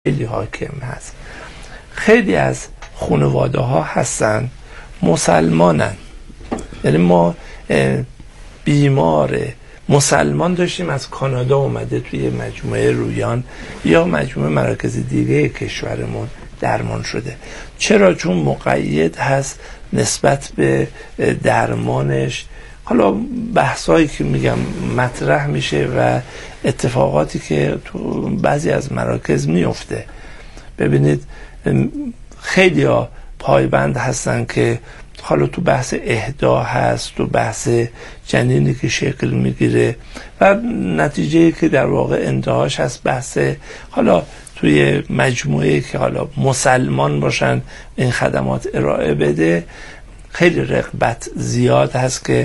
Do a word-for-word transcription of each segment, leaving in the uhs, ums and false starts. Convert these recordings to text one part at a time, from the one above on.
خیلی حاکم هست. خیلی از خانواده ها هستن مسلمانن، یعنی ما بیمار مسلمان داشتیم از کانادا اومده توی مجموعه رویان یا مجموعه مراکز دیگه کشورمون درمان شده. چرا؟ چون مقید هست نسبت به درمانش. حالا بحثایی که میگم مطرح میشه و اتفاقاتی که تو بعضی از مراکز میفته. ببینید خیلی ها پایبند هستن که حالا تو بحث اهدا هست، تو بحث جنینی که شکل میگیره و نتیجه که در واقع انتهاش هست بحث حالا توی مجموعه که حالا مسلمان باشن این خدمات ارائه بده. خیلی رغبت زیاد هست که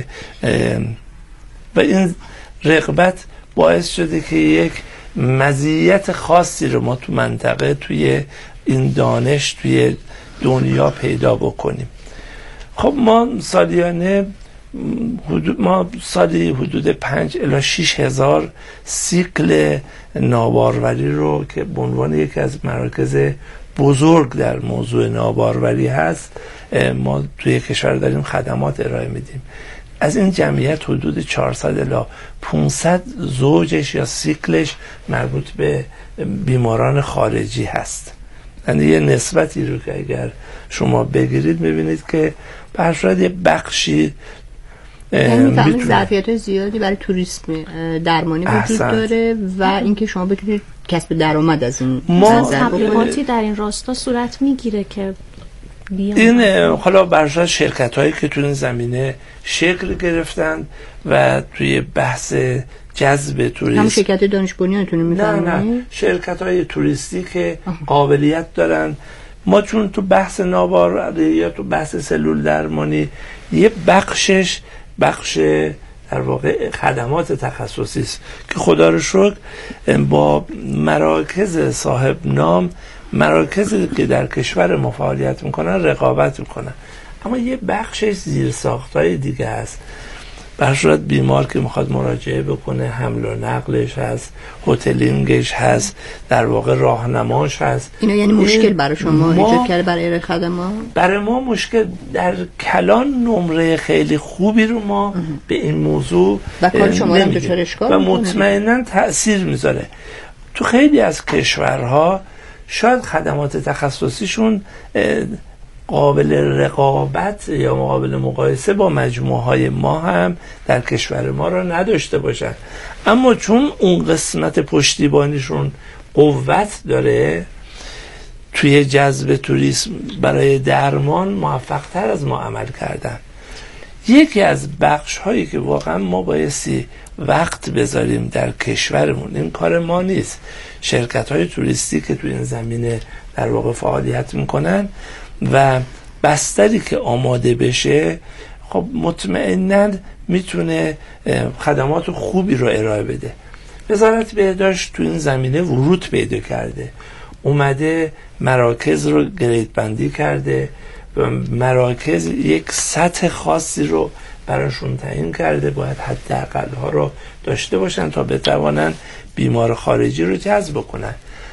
و این رغبت باعث شده که یک مزیت خاصی رو ما تو منطقه توی این دانش توی دنیا پیدا بکنیم. خب ما سالیانه حدود ما سالی حدود پنج الی شش هزار سیکل ناباروری رو که به عنوان یکی از مراکز بزرگ در موضوع ناباروری هست ما توی کشور داریم خدمات ارائه میدیم. از این جمعیت حدود چهارصد الی پانصد زوجش یا سیکلش مربوط به بیماران خارجی هست. یعنی یه نسبتی رو که اگر شما بگیرید میبینید که برشاید یه بخشی یعنی ظرفیت زیادی برای توریسم درمانی وجود داره و اینکه شما بتونید کسب درآمد از این تبلیغاتی در این راستا صورت میگیره که این حالا برشاید شرکت هایی که تو این زمینه شکل گرفتن و توی بحث جذب توریست هم شرکت دانش بنیانتون میفرمایید؟ نه نه شرکت های توریستی که آه. قابلیت دارن. ما چون تو بحث ناباروری یا تو بحث سلول درمانی یه بخشش بخش در واقع خدمات تخصصی است که خدا رو شکر با مراکز صاحب نام مراکزی که در کشور ما فعالیت میکنن رقابت میکنن، اما یه بخشش زیر ساختای دیگه هست. برشاد بیمار که میخواد مراجعه بکنه حمل و نقلش هست، هتلینگش هست، در واقع راهنماش هست. اینا یعنی مشکل برای شما ایجاد کرده برای ارائه خدمات؟ برای ما مشکل در کلان نمره خیلی خوبی رو ما اه. به این موضوع و کار شما هم دچار اشکال و مطمئنا تأثیر میذاره. تو خیلی از کشورها شاید خدمات تخصصیشون قابل رقابت یا قابل مقایسه با مجموعه های ما هم در کشور ما را نداشته باشن، اما چون اون قسمت پشتیبانیشون قوت داره توی جذب توریسم برای درمان موفق تر از ما عمل کردن. یکی از بخش هایی که واقعا ما بایستی وقت بذاریم در کشورمون، این کار ما نیست، شرکت های توریستی که توی این زمینه در واقع فعالیت میکنن و بستری که آماده بشه خب مطمئناً میتونه خدمات خوبی رو ارائه بده. وزارت بهداشت تو این زمینه ورود پیدا کرده، اومده مراکز رو گرید بندی کرده و مراکز یک سطح خاصی رو براشون تعیین کرده، باید حداقل ها رو داشته باشن تا بتوانن بیمار خارجی رو جذب کنن.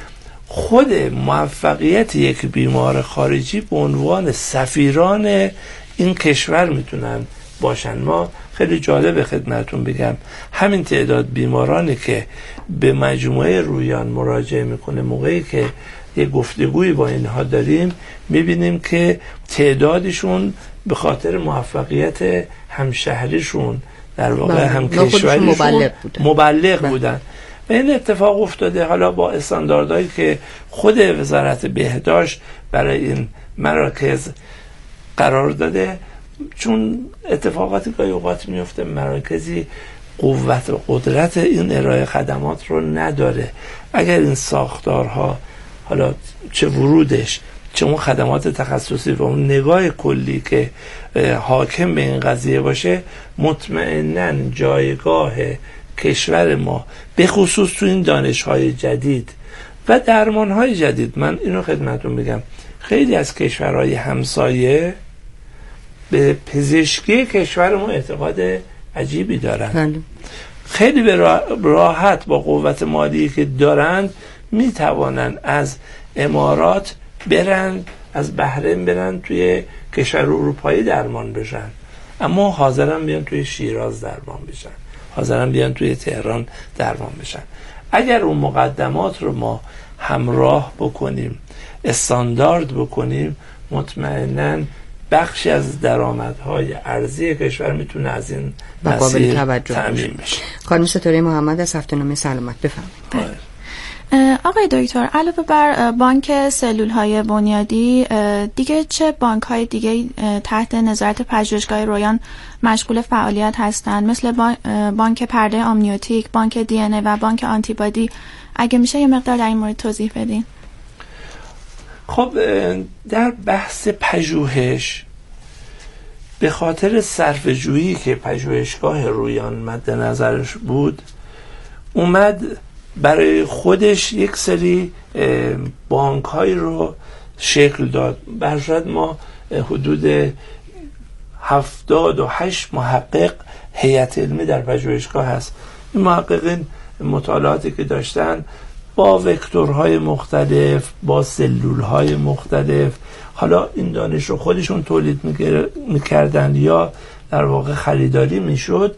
خود موفقیت یک بیمار خارجی به عنوان سفیران این کشور میتونن باشن. ما خیلی جالب خدمتون بگم همین تعداد بیمارانی که به مجموعه رویان مراجعه میکنه موقعی که یه گفتگویی با اینها داریم میبینیم که تعدادشون به خاطر موفقیت همشهریشون در واقع هم کشوریشون مبلغ بودن, مبلغ بودن. و این اتفاق افتاده حالا با استانداردهایی که خود وزارت بهداشت برای این مراکز قرار داده. چون اتفاقاتی گاهی اوقات میفته مراکزی قوت و قدرت این ارائه خدمات رو نداره. اگر این ساختارها حالا چه ورودش چه اون خدمات تخصصی و اون نگاه کلی که حاکم به این قضیه باشه، مطمئناً جایگاه کشور ما به خصوص تو این دانش‌های جدید و درمان‌های جدید، من اینو خدمتتون بگم خیلی از کشورهای همسایه به پزشکی کشور ما اعتقاد عجیبی دارن. خیلی به راحت با قوت مالی که دارند میتوانن از امارات برن، از بحرین برن توی کشور اروپایی درمان بشن، اما حاضرن بیان توی شیراز درمان بشن، حاضرن بیان توی تهران درمان بشن. اگر اون مقدمات رو ما همراه بکنیم، استاندارد بکنیم، مطمئناً بخشی از درآمدهای ارزی کشور میتونه از این مسیر تامین بشه. خانم ستاره محمد از هفته‌نامه سلامت بفرمایید. آقای دکتر، علاوه بر بانک سلول‌های بنیادی دیگه چه بانک‌های دیگه تحت نظارت پژوهشگاه رویان مشغول فعالیت هستند؟ مثل بانک پرده آمنیوتیک، بانک دی ان ای و بانک آنتیبادی. اگه میشه یه مقدار در این مورد توضیح بدین. خب در بحث پژوهش به خاطر صرفه‌جویی که پژوهشگاه رویان مد نظرش بود، اومد برای خودش یک سری بانک های رو شکل داد. برشاد ما حدود هفتاد و هشت محقق هیئت علمی در پژوهشگاه هست. این محققین مطالعاتی که داشتن با وکتورهای مختلف، با سلولهای مختلف، حالا این دانش رو خودشون تولید میکردن یا در واقع خریداری میشد،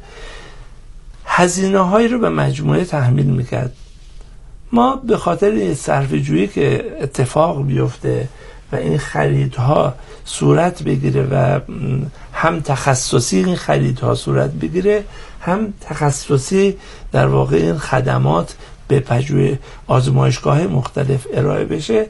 هزینه هایی رو به مجموعه تحمیل میکرد. ما به خاطر این صرفه جویی که اتفاق بیفته و این خریدها صورت بگیره و هم تخصصی این خریدها صورت بگیره، هم تخصصی در واقع این خدمات به پژوهش آزمایشگاه مختلف ارائه بشه،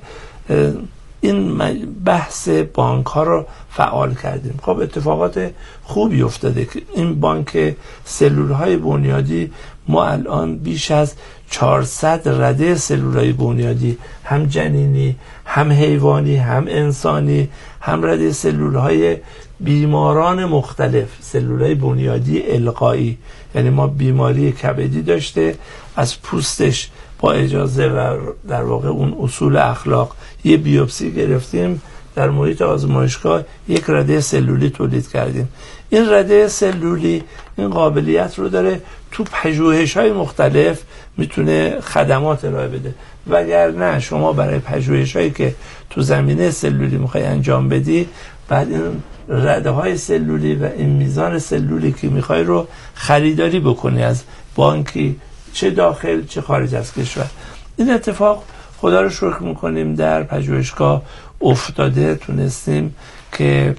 این بحث بانک ها رو فعال کردیم. خب اتفاقات خوبی افتاده که این بانک سلول های بنیادی، ما الان بیش از چهارصد رده سلول های بنیادی، هم جنینی، هم حیوانی، هم انسانی، هم رده سلول های بیماران مختلف، سلول های بنیادی القایی، یعنی ما بیماری کبدی داشته، از پوستش با اجازه و در واقع اون اصول اخلاق یه بیوپسی گرفتیم، در محیط آزمایشگاه یک رده سلولی تولید کردیم. این رده سلولی این قابلیت رو داره تو پژوهش‌های مختلف میتونه خدمات ارائه بده، وگرنه شما برای پژوهش‌هایی که تو زمینه سلولی میخوای انجام بدی، بعد این رده‌های سلولی و این میزان سلولی که میخوای رو خریداری بکنی از بانکی، چه داخل چه خارج از کشور. این اتفاق خدا رو شکر میکنیم در پژوهشگاه افتاده، تونستیم که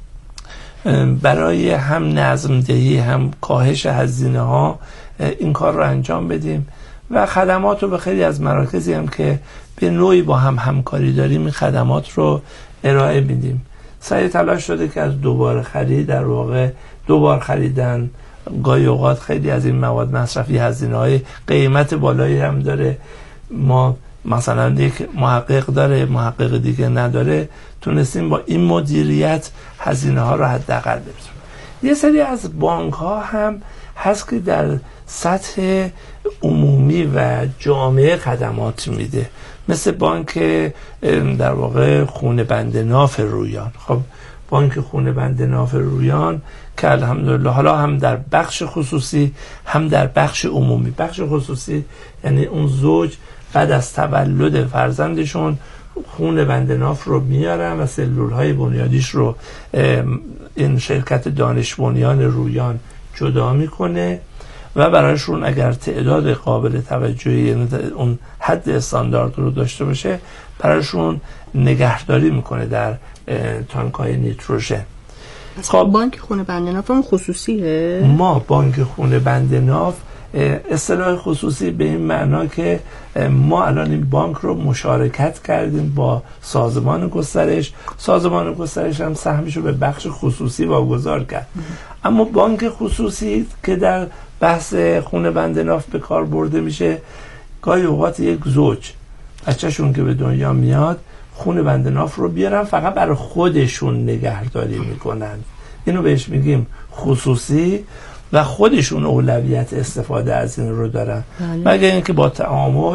برای هم نظم دهی هم کاهش هزینه ها این کار رو انجام بدیم و خدمات رو به خیلی از مراکزی هم که به نوعی با هم همکاری داریم این خدمات رو ارائه میدیم. سعی تلاش شده که از دوباره خرید، در واقع دوبار خریدن، گاهی اوقات خیلی از این مواد مصرفی هزینه های قیمت بالایی هم داره، ما مثلا یک محقق داره محقق دیگه نداره، تونستیم با این مدیریت هزینه ها رو حداقل برسونیم. یه سری از بانک ها هم هست که در سطح عمومی و جامعه خدمات میده، مثل بانک در واقع خون بند ناف رویان. خب بانک خون بند ناف رویان که الحمدلله حالا هم در بخش خصوصی هم در بخش عمومی، بخش خصوصی یعنی اون زوج بعد از تولد فرزندشون خون بند ناف رو میارن و سلول های بنیادیش رو این شرکت دانش بنیان رویان جدا میکنه و برایشون اگر تعداد قابل توجهی اون حد استاندارد رو داشته باشه برایشون نگهداری میکنه در تانک‌های نیتروژن. خب بانک خون بند ناف هم خصوصیه؟ ما بانک خون بند ناف اصطلاح خصوصی به این معنا که ما الان این بانک رو مشارکت کردیم با سازمان گسترش، سازمان گسترش هم سهمش رو به بخش خصوصی واگذار کرد. اما بانک خصوصی که در بحث خون بند ناف به کار برده میشه، گاهی اوقات یک زوج بچه‌شون که به دنیا میاد خون بند ناف رو بیارن فقط برای خودشون نگهداری میکنن، اینو بهش میگیم خصوصی و خودشون اولویت استفاده از این رو دارن، مگر اینکه با تعامل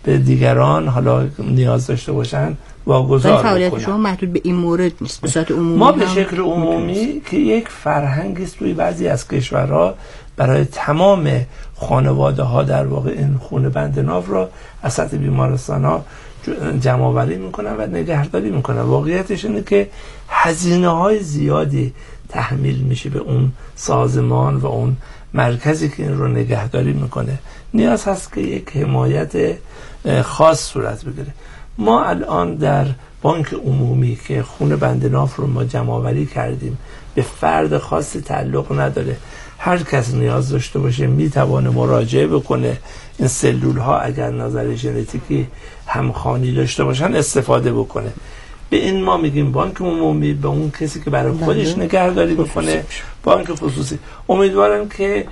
به دیگران حالا نیاز داشته باشن واگذار بکنن. فعالیت شما محدود به این مورد نیست، به صورت عمومی ما به شکل عمومی که یک فرهنگی است توی بعضی از کشورها برای تمام خانواده ها در واقع این خونه بند ناو را از سطح بیمارستان ها جمع آوری میکنن و نگهداری میکنن. واقعیتش اینه که هزینه های زیادی تحمیل میشه به اون سازمان و اون مرکزی که این رو نگهداری میکنه. نیاز هست که یک حمایت خاص صورت بگیره. ما الان در بانک عمومی که خونه بند ناو رو ما جمع آوری کردیم، به فرد خاصی تعلق نداره، هر کس نیاز داشته باشه میتونه مراجعه بکنه. این سلول ها اگر نظر ژنتیکی همخوانی داشته باشن استفاده بکنه. به این ما میگیم بانک عمومی. به اون کسی که برای خودش نگهداری بکنه بانک خصوصی. امیدوارم که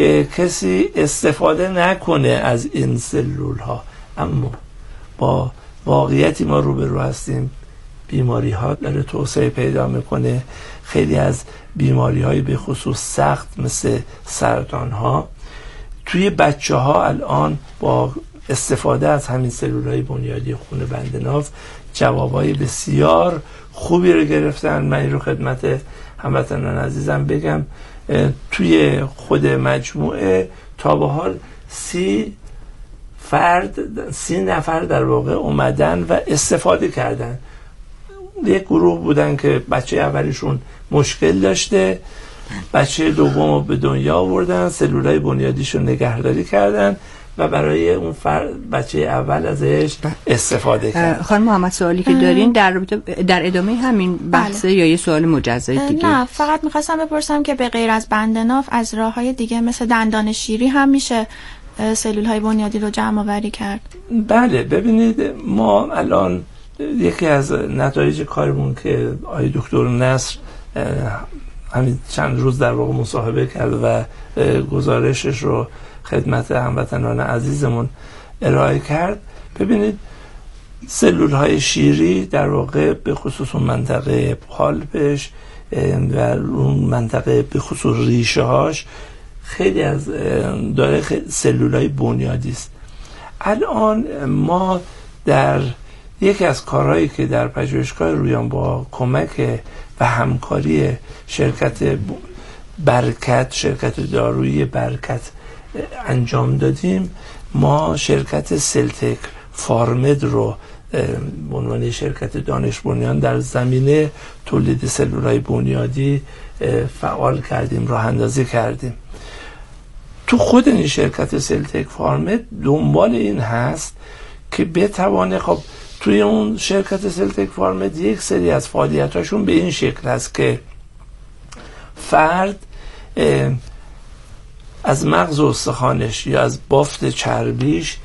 کسی استفاده نکنه از این سلول ها، اما با واقعیتی ما روبرو هستیم. بیماری ها داره توسعه پیدا میکنه. خیلی از بیماری های به خصوص سخت مثل سرطان ها توی بچه ها الان با استفاده از همین سلول های بنیادی خونه بند ناو جوابای بسیار خوبی رو گرفتن. من این رو خدمت هموطنان عزیزم بگم، توی خود مجموعه تا به حال سی فرد سی نفر در واقع اومدن و استفاده کردن. یک گروه بودن که بچه اولیشون مشکل داشته، بچه دوم رو به دنیا آوردن، سلولای بنیادیشون نگهداری کردن و برای اون فرد بچه اول ازش استفاده کرد. خانم محمد سوالی که دارین در در ادامه همین بحث یا یه سوال مجزای دیگه؟ نه، فقط میخواستم بپرسم که به غیر از بند ناو از راه‌های دیگه مثل دندان شیری هم میشه سلول های بنیادی رو جمع آوری کرد؟ بله، ببینید ما الان یکی از نتایج کارمون که آقای دکتر نصر همین چند روز در واقع مصاحبه کرد و گزارشش رو خدمت هموطنان عزیزمون ارائه کرد، ببینید سلول های شیری در واقع به خصوص اون منطقه پالپش و اون منطقه به خصوص ریشه هاش خیلی از داره سلول های بنیادی است. الان ما در یکی از کارهایی که در پژوهشگاه رویان با کمک و همکاری شرکت برکت، شرکت دارویی برکت انجام دادیم، ما شرکت سلتک فارمد رو به عنوان شرکت دانش بنیان در زمینه تولید سلولای بنیادی فعال کردیم، راه اندازی کردیم. تو خود این شرکت سلتک فارمد دنبال این هست که بتوانه، خب توی اون شرکت سلتک فارمد یک سری از فعالیتاشون به این شکل هست که فرد از مغز و استخوانش یا از بافت چربیش،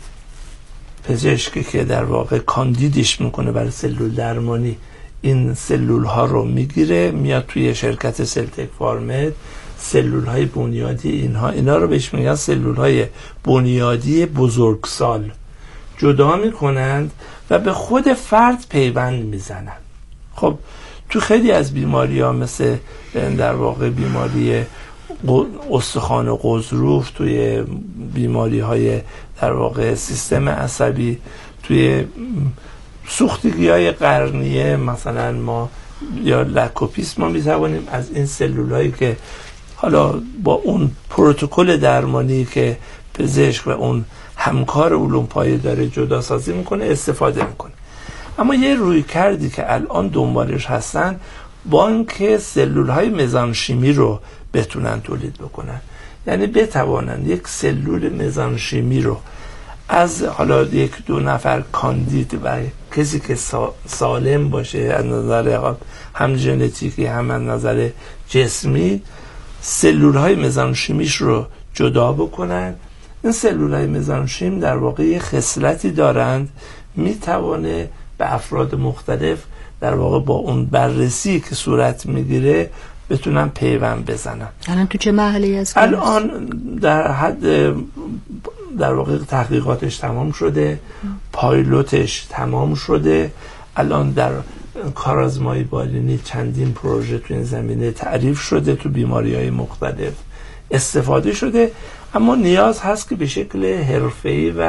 پزشکی که در واقع کاندیدش میکنه برای سلول درمانی، این سلول ها رو میگیره میاد توی شرکت سلتک فارمد، سلول های بنیادی اینها اینا رو بهش میگن سلول های بنیادی بزرگسال، جدا میکنند و به خود فرد پیوند میزنن. خب تو خیلی از بیماری ها مثل در واقع بیماری استخوان و غضروف، توی بیماری های در واقع سیستم عصبی، توی سوختگی های قرنیه مثلا ما یا لکوپیس، ما میتوانیم از این سلول هایی که حالا با اون پروتکل درمانی که پزشک و اون همکار علوم پایه داره جدا سازی میکنه استفاده میکنه. اما یه روی کردی که الان دنبالش هستن، بانک سلول های مزانشیمی رو بتونن تولید بکنن، یعنی بتوانن یک سلول مزانشیمی رو از حالا یک دو نفر کاندید و کسی که سالم باشه از نظر هم ژنتیکی هم از نظر جسمی، سلول های مزانشیمیش رو جدا بکنن. این سلول های مزانشیم در واقع یه خصلتی دارند، میتوانه به افراد مختلف در واقع با اون بررسی که صورت میگیره بتونن پیوند بزنن. الان تو چه مرحله‌ای هست؟ الان در حد در واقع تحقیقاتش تمام شده، پایلوتش تمام شده، الان در کارآزمایی بالینی چندین پروژه تو این زمینه تعریف شده، تو بیماری‌های مختلف استفاده شده، اما نیاز هست که به شکل حرفه‌ای و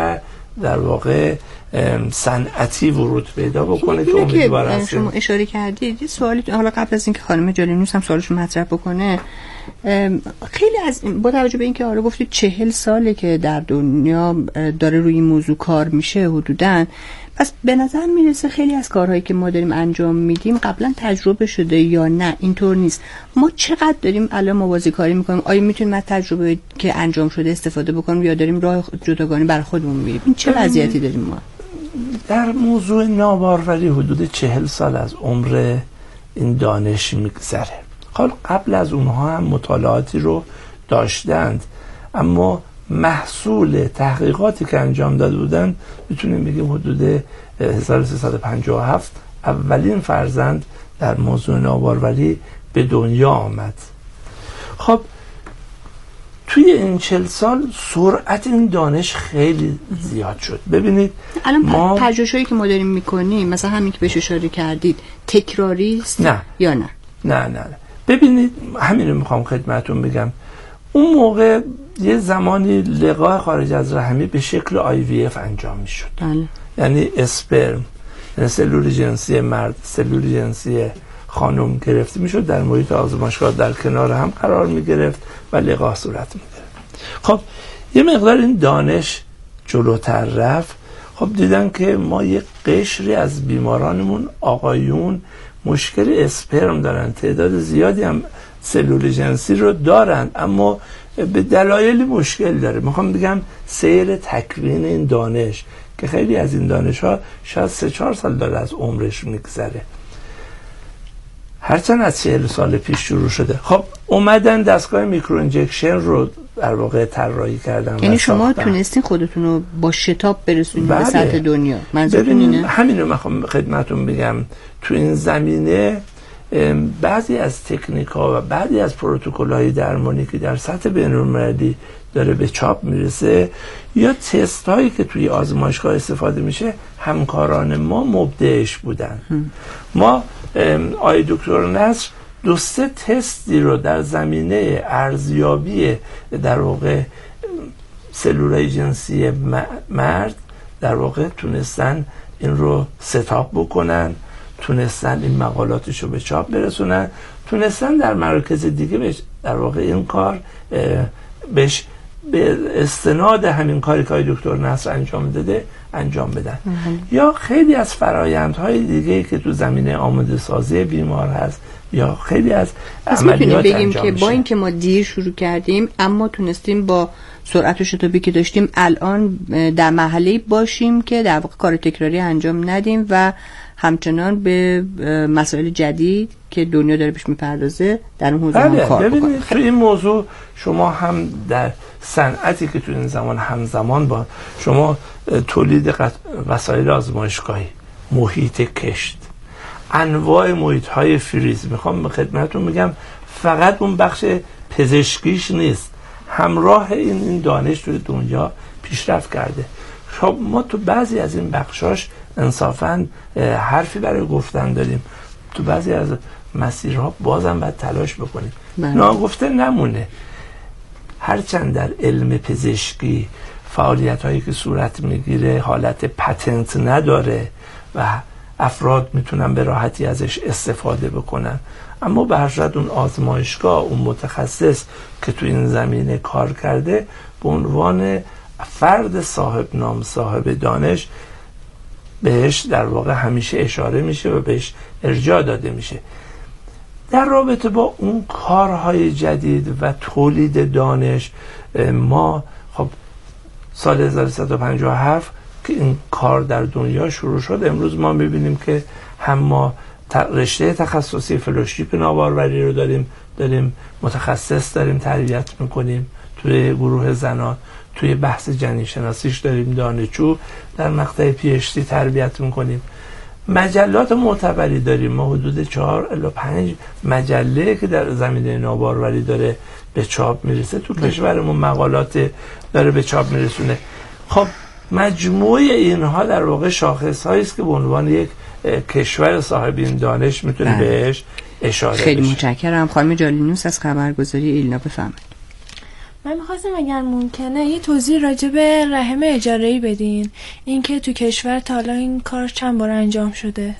در واقع صنعتی ورود پیدا بکنه که امیدوار هستیم. شما اشاره کردید یه سوالی حالا قبل از اینکه خانم جالینوس هم سوالشون مطرح بکنه، خیلی از با توجه به اینکه آره گفتید چهل ساله که در دنیا داره روی این موضوع کار میشه حدوداً، پس به نظر میرسه خیلی از کارهایی که ما داریم انجام میدیم قبلا تجربه شده یا نه اینطور نیست؟ ما چقدر داریم الان موازی کاری میکنیم؟ آیا میتونیم از تجربه که انجام شده استفاده بکنیم یا داریم راه جداگانه برای خودمون میریم؟ این چه وضعیتی داریم ما؟ در موضوع ناباروری حدود چهل سال از عمر این دانش میگذره. حالا قبل از اونها هم مطالعاتی رو داشتند، اما محصول تحقیقاتی که انجام داده بودن میتونیم بگیم حدود هزار و سیصد و پنجاه و هفت اولین فرزند در موضوع ناباروری به دنیا آمد. خب توی این چهل سال سرعت این دانش خیلی زیاد شد. ببینید الان ما پژوهشی که ما داریم میکنیم مثلا همین که بهش اشاره کردید تکراری است نه یا نه؟ نه نه نه ببینید همین رو میخوام خدمتتون بگم. اون موقع یه زمانی لقاح خارج از رحمی به شکل آی وی اف انجام میشد. بله. یعنی اسپرم، یعنی سلول جنسی مرد، سلول جنسی خانم گرفته میشد، در محیط آزمایشگاه در کنار هم قرار میگرفت و لقاح صورت میگرفت. خب یه مقدار این دانش جلوتر رفت. خب دیدن که ما یه قشری از بیمارانمون آقایون مشکل اسپرم دارن، تعداد زیادی هم سلول جنسی رو دارند، اما به دلایلی مشکل داره. میخوام بگم سیر تکوین این دانش که خیلی از این دانش ها شاید سه چهار سال داره از عمرش میگذره، هرچند از چهل سال پیش شروع شده. خب اومدن دستگاه میکرو انجکشن رو در واقع طراحی کردن. یعنی شما تونستین خودتون رو با شتاب برسونید به سطح دنیا؟ منظورتون اینه؟ همین رو میخوام خدمتتون بگم. تو این زمینه بعضی از تکنیک ها و بعضی از پروتکل های درمانی که در سطح بین‌المللی داره به چاپ میرسه یا تست هایی که توی آزمایشگاه استفاده میشه، همکاران ما مبدعش بودن. ما آی دکتر نصر دو سه تستی رو در زمینه ارزیابی در واقع سلولای جنسی مرد در واقع تونستن این رو ستاپ بکنن، تونستن این مقالاتشو به چاپ برسونن، تونستن در مراکز دیگه بهش در واقع این کار بهش به استناد همین کاری که دکتر نصر انجام داده انجام بدن. یا خیلی از فرایندهای دیگه که تو زمینه آماده سازی بیمار هست یا خیلی از عملیات بگیم انجام که میشه. با اینکه ما دیر شروع کردیم اما تونستیم با سرعت و شتابی که داشتیم الان در مرحله‌ای باشیم که در واقع کار تکراری انجام ندیم و همچنان به مسائل جدید که دنیا داره بهش میپردازه در اون حوزه هم کار بکنیم. تو این موضوع شما هم در صنعتی که تو این زمان همزمان با شما تولید وسایل آزمایشگاهی، محیط کشت، انواع محیط های فریز، میخوام به خدمتتون بگم فقط اون بخش پزشکیش نیست، همراه این این دانش توی دنیا پیشرفت کرده. خب ما تو بعضی از این بخشاش انصافاً حرفی برای گفتن داریم، تو بعضی از مسیرها بازم باید تلاش بکنیم، ناگفته نمونه. هرچند در علم پزشکی فعالیت هایی که صورت میگیره حالت پتنت نداره و افراد میتونن به راحتی ازش استفاده بکنن، اما به هر صورت اون آزمایشگاه، اون متخصص که تو این زمینه کار کرده به عنوان فرد صاحب نام، صاحب دانش، بهش در واقع همیشه اشاره میشه و بهش ارجاع داده میشه. در رابطه با اون کارهای جدید و تولید دانش، ما خب سال هزار و سیصد و پنجاه و هفت که این کار در دنیا شروع شد، امروز ما میبینیم که هم ما رشته تخصصی فلوشیپ ناباروری رو داریم داریم متخصص داریم تربیت میکنیم توی گروه زنان، توی بحث جنین شناسیش داریم دانشجو در مقطع پی اچ دی تربیت میکنیم، مجلات معتبری داریم، ما حدود چهار الی پنج مجله که در زمینه ناباروری داره به چاپ میرسه تو کشورمون، مقالات داره به چاپ میرسونه. خب مجموعه اینها در واقع شاخص هایی است که به عنوان یک کشور صاحب این دانش میتونه بهش اشاره خیلی بشه. متشکرم. خانم جالینوس از خبرگزاری ایلنا بفرمایید. من میخواستم اگر ممکنه یه توضیح راجع به رحم اجاره‌ای بدین، اینکه تو کشور تا حالا این کار چند بار انجام شده.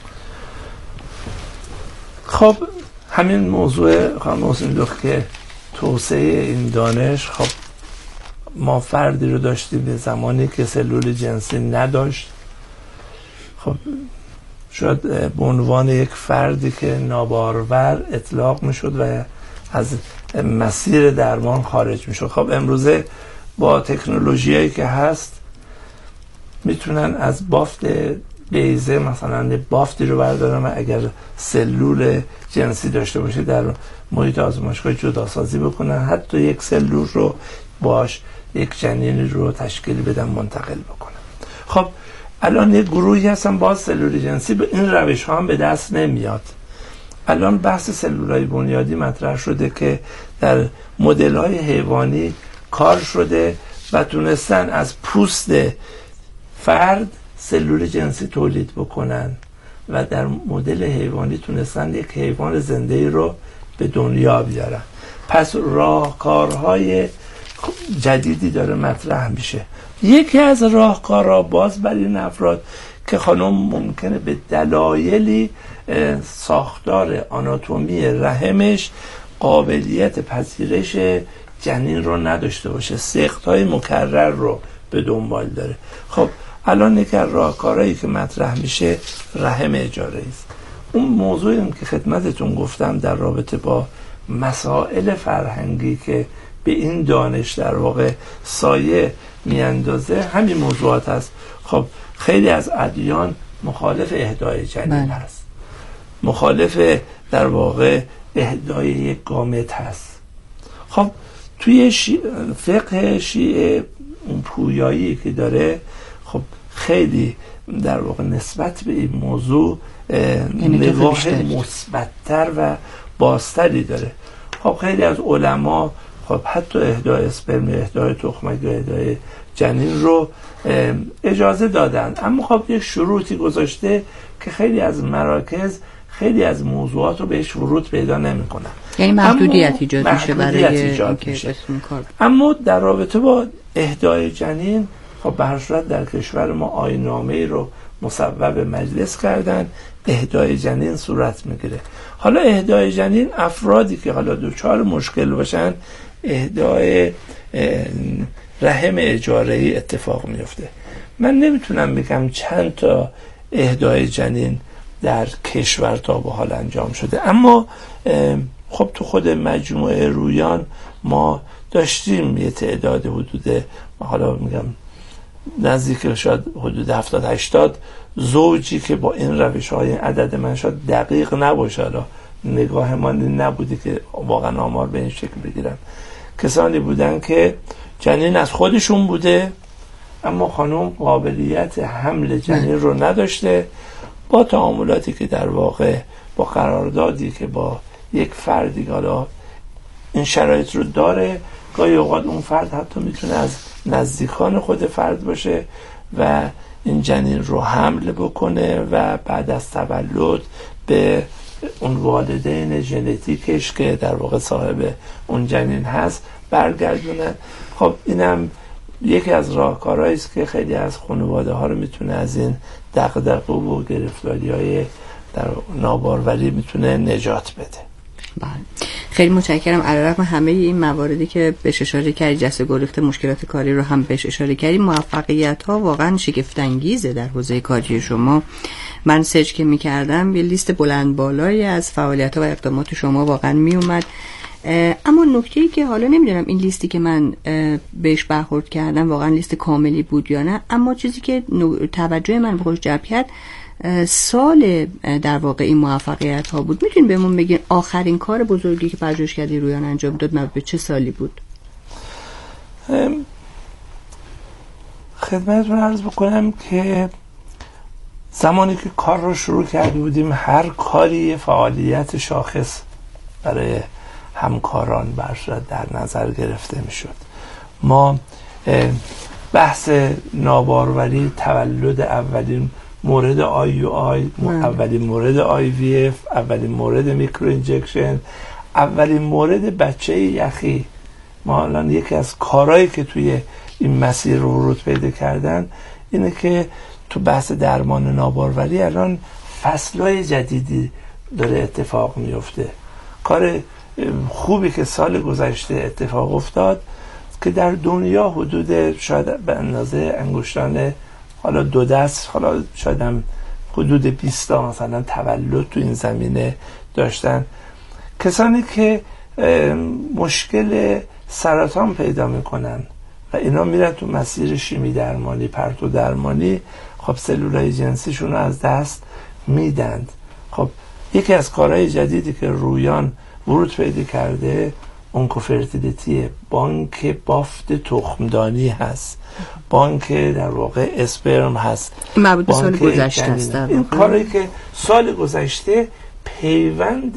خب همین موضوع خانم حسین دوست که توسعه این دانش، خب ما فردی رو داشتیم به زمانی که سلول جنسی نداشت، خب شاید به عنوان یک فردی که نابارور اطلاق میشد و از مسیر درمان خارج میشد. خب امروزه با تکنولوژیایی که هست میتونن از بافت بیضه مثلا بافتی رو بردارن و اگر سلول جنسی داشته باشه در محیط آزمایشگاه جداسازی بکنن، حتی یک سلول رو باش یک جنینی رو تشکیل بدن، منتقل بکنن. خب الان یک گروهی هستن باز سلول جنسی به این روش ها هم به دست نمیاد. الان بحث سلولای بنیادی مطرح شده که در مدل های حیوانی کار شده و تونستن از پوست فرد سلول جنسی تولید بکنن و در مدل حیوانی تونستن یک حیوان زنده رو به دنیا بیارن. پس راهکارهای جدیدی داره مطرح میشه. یکی از راهکارها باز برای این افراد که خانم ممکنه به دلایلی ساختار آناتومی رحمش قابلیت پذیرش جنین رو نداشته باشه، سقط‌های مکرر رو به دنبال داره. خب الان یکی از راهکارهایی که مطرح میشه رحم اجاره‌ای است. اون موضوعی که خدمتتون گفتم در رابطه با مسائل فرهنگی که به این دانش در واقع سایه میاندازه همین موضوعات هست. خب خیلی از ادیان مخالف اهدای جنین هست، مخالف در واقع اهدای یک گامت هست. خب توی شی... فقه شیعه اون پویایی که داره خب خیلی در واقع نسبت به این موضوع نگاه مثبت‌تر و بازتری داره. خب خیلی از علما خب حتی اهدای اسپرم، اهدای تخمک یا اهدای جنین رو اجازه دادن، اما خب یک شروطی گذاشته که خیلی از مراکز خیلی از موضوعات رو بهش ورود پیدا نمی‌کنن. یعنی محدودیت ایجاد میشه برای ایجاد میشه. اما در رابطه با اهدای جنین خب به هر صورت در کشور ما آیین‌نامه‌ای رو مصوب مجلس کردن، اهدای جنین صورت میگیره. حالا اهدای جنین افرادی که حالا دچار مشکل باشن اهدای رحم اجاره‌ای اتفاق میفته. من نمیتونم بگم چند تا اهدای جنین در کشور تا به حال انجام شده، اما خب تو خود مجموعه رویان ما داشتیم یه تعداد حدود حالا میگم نزدیک شاید حدود هفتاد هشتاد زوجی که با این روش های عدد من شاید دقیق نباشه، حالا نگاه من نبوده که واقعا آمار به این شکل بگیرم، کسانی بودن که جنین از خودشون بوده اما خانم قابلیت حمل جنین رو نداشته، با تعاملاتی که در واقع با قراردادی که با یک فردی حالا این شرایط رو داره، گاهی اوقات اون فرد حتی میتونه از نزدیکان خود فرد باشه و این جنین رو حمل بکنه و بعد از تولد به اون والدین ژنتیکش که در واقع صاحب اون جنین هست برگردونه. خب اینم یکی از راهکارهایی است که خیلی از خانواده ها رو میتونه از این دغدغه و گرفتاری های در ناباروری میتونه نجات بده. بله خیلی متشکرم. علیرغم همه این مواردی که بهش اشاره کردی، جسته گریخته مشکلات کاری رو هم بهش اشاره کردی، موفقیت ها واقعا شگفت انگیزه در حوزه کاری شما. من سرچ که می‌کردم یه لیست بلند بالایی از فعالیت‌ها و اقدامات شما واقعا میومد، اما نکته‌ای که حالا نمیدونم این لیستی که من بهش برخورد کردم واقعا لیست کاملی بود یا نه، اما چیزی که توجه من به خودش جلب کرد سال در واقع این موفقیت ها بود. میتونید بهمون بگین آخرین کار بزرگی که پژوهشکده رویان انجام داد مربوط به چه سالی بود؟ خدمتتون عرض بکنم که زمانی که کار رو شروع کرده بودیم هر کاری فعالیت شاخص برای همکاران برشد در نظر گرفته میشد. ما بحث ناباروری، تولد اولین مورد آی یو آی، اولین مورد آی وی اف، اولین مورد میکرو اینجکشن، اولین مورد بچه یخی ما الان یکی از کارهایی که توی این مسیر رو ورود پیدا کردن اینه که تو بحث درمان ناباروری الان فصلهای جدیدی داره اتفاق میفته. کار خوبی که سال گذشته اتفاق افتاد که در دنیا حدود شاید به اندازه انگشتان حالا دو دست، حالا شاید هم حدود بیست تا مثلا تولد تو این زمینه داشتن، کسانی که مشکل سرطان پیدا میکنن و اینا میرن تو مسیر شیمی درمانی، پرتو درمانی، خب سلولای جنسیشون رو از دست میدند. خب یکی از کارهای جدیدی که رویان ورود پیدا کرده اونکوفرتیلیتی، بانک بافت تخمدانی هست، بانک در واقع اسپرم هست، مربوط به سال گذشته است. این کاری که سال گذشته پیوند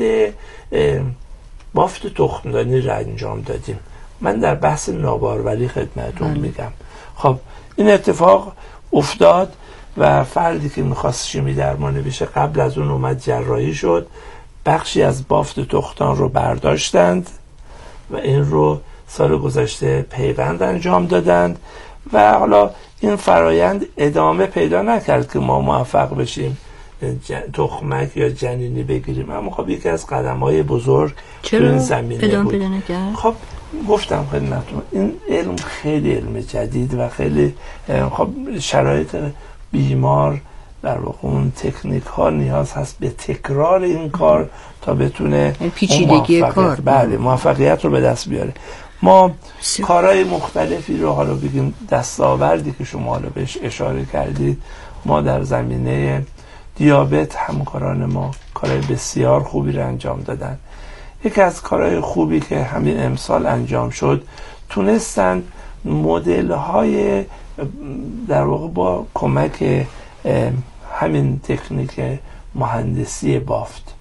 بافت تخمدانی را انجام دادیم. من در بحث ناباروری خدمتتون میگم. خب این اتفاق افتاد و فردی که میخواست شیمی درمانی بشه قبل از اون اومد جراحی شد، بخشی از بافت تخمدان رو برداشتند و این رو سال گذشته پیوند انجام دادند و حالا این فرایند ادامه پیدا نکرد که ما موفق بشیم تخمک یا جنینی بگیریم، اما خب یکی از قدم‌های بزرگ تو این زمینه بود. خب گفتم خدمتتون این علم خیلی علم جدید و خیلی خب شرایط بیمار در واقع اون تکنیک ها نیاز هست به تکرار این کار تا بتونه پیچیدگی کار بله موفقیت رو به دست بیاره. ما کارهای مختلفی رو حالا بگیم دستاوردی که شما حالا بهش اشاره کردید، ما در زمینه دیابت همکاران ما کارهای بسیار خوبی رو انجام دادن. یکی از کارهای خوبی که همین امسال انجام شد، تونستن مدل های در واقع با کمک همین تکنیک مهندسی بافت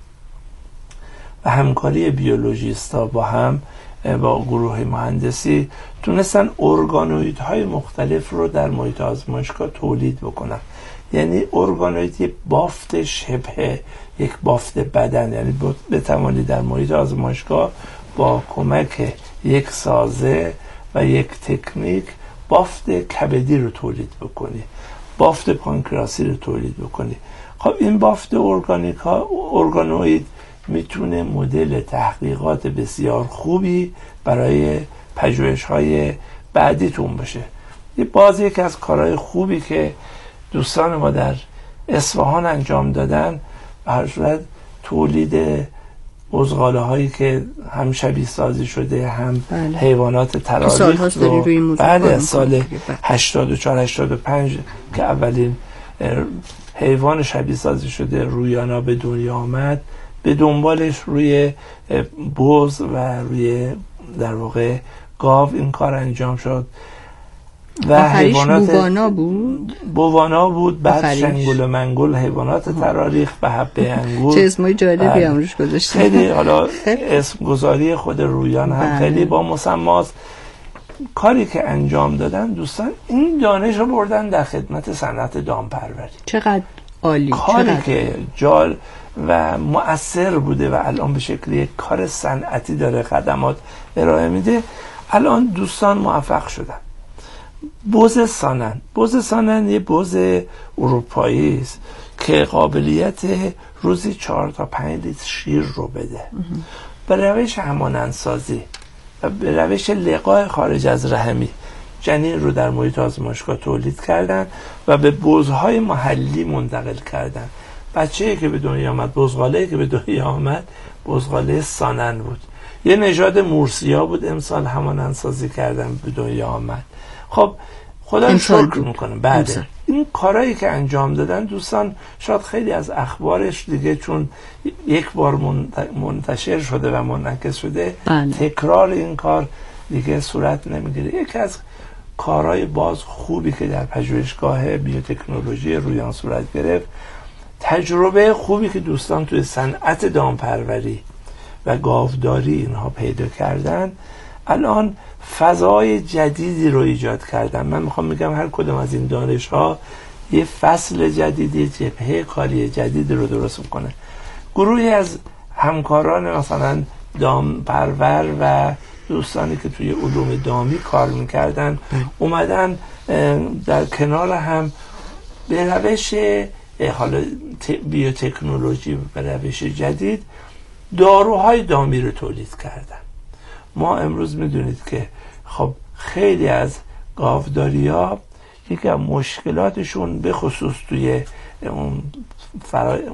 و همکاری بیولوژیستا با هم با گروه مهندسی تونستن ارگانویدهای مختلف رو در محیط آزمایشگاه تولید بکنن. یعنی ارگانوید بافت شبه یک بافت بدن، یعنی بتوانید در محیط آزمایشگاه با کمک یک سازه و یک تکنیک بافت کبدی رو تولید بکنی، بافت پانکراسی رو تولید بکنی. خب این بافت ارگانیکا ارگانوید میتونه مدل تحقیقات بسیار خوبی برای پژوهش‌های بعدیتون باشه. یه باز یک از کارهای خوبی که دوستان ما در اصفهان انجام دادن به هر صورت تولید بزغاله هایی که هم شبیه سازی شده هم بله. حیوانات تراریخ رو بعد از سال هشتاد و چهار هشتاد و پنج که اولین حیوان شبیه سازی شده رویانا به دنیا آمد، به دنبالش روی بز و روی در واقع گاو این کار انجام شد و حیوانات بوانا بود بوانا بود بعد آخریش. شنگول و منگول حیوانات تراریخ به حبه انگور چه اسمای جالبی هم روش گذاشتن. خیلی حالا اسم گذاری خود رویان هم بله. خیلی با مسماست. کاری که انجام دادن دوستان این دانش رو بردن در خدمت صنعت دامپروری. چقدر عالی، کاری چقدر. که جال و مؤثر بوده و الان به شکل یک کار صنعتی داره خدمات ارائه میده. الان دوستان موفق شدن. بز سانن بز سانن یه بز اروپایی است که قابلیت روزی چهار تا پنج لیتر شیر رو بده به روش همانندسازی و به روش لقاح خارج از رحمی جنین رو در محیط آزمایشگاه تولید کردن و به بزهای محلی منتقل کردن. بچه‌ای که به دنیا آمد، بزغاله‌ای که به دنیا آمد بزغاله سانن بود. یه نژاد مورسیا بود، امسال همانندسازی کردن به دنیا آمد. خب خدا رو شکر میکنم. بعد این کارهایی که انجام دادن دوستان شاید خیلی از اخبارش دیگه چون یک بار منتشر شده و منعکس شده بله. تکرار این کار دیگه صورت نمیگیره. یکی از کارهای باز خوبی که در پژوهشگاه بیوتکنولوژی رویان صورت گرفت، تجربه خوبی که دوستان توی صنعت دامپروری و گاوداری اینها پیدا کردن، الان فضای جدیدی رو ایجاد کردن. من میخوام میگم هر کدوم از این دانش ها یه فصل جدیدی، جبهه کاری جدیدی رو درست میکنه. گروهی از همکاران مثلا دام پرور و دوستانی که توی علوم دامی کار میکردن اومدن در کنار هم به روش حالا بیوتکنولوژی به روش جدید داروهای دامی رو تولید کردن. ما امروز میدونید که خب خیلی از گاوداری‌ها یکی از مشکلاتشون به خصوص توی اون فرا...